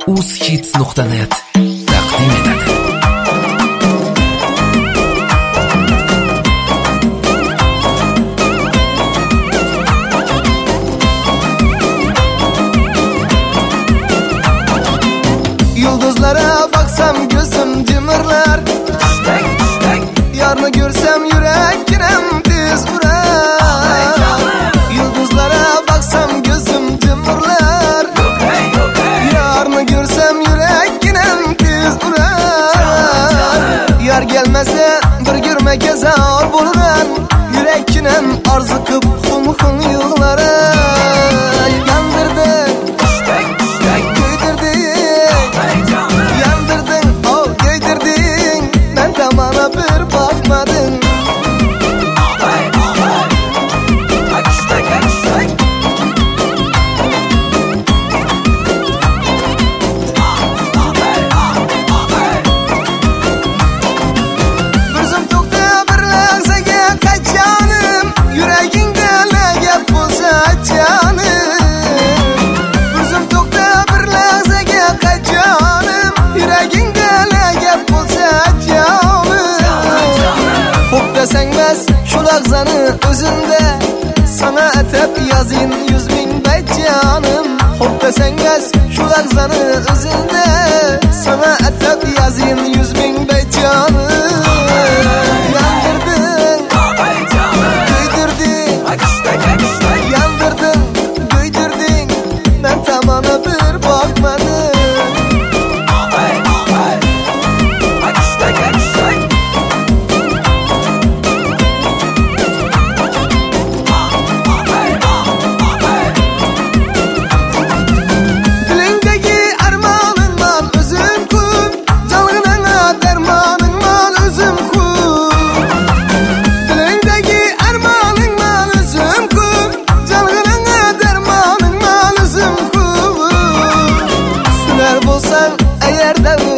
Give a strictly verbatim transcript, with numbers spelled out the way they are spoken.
uzhits nuqta net taqdim etadi. Yulduzlara baksam gözüm cimırlar, yarını görsem yüreğim tez uğrar. Yulduzlara baksam gözüm cimırlar, yarını görsem yüreğim tez uğrar. Yar gelmese bir görmeke zor buluran, yüreğim arzu kıp hum hum yığlar. Yandırdın, bana bir bakmadın. Gözüm tokta bir lahzaga kaçanım, yüreğinde legep bulsa canım. Gözüm tokta bir lahzaga kaçanım, yüreğinde legep bulsa canım. Hop desengmez şu lahzanı özünde, sana etep yazayım yüz bin beyt canım. Hop desengmez şu lahzanı özünde, sana etep yazayım yüz bin beyt canım. Yandırdın, güydürdün, yandırdın, güydürdün, ben tamana bir bakmadım. Eğer de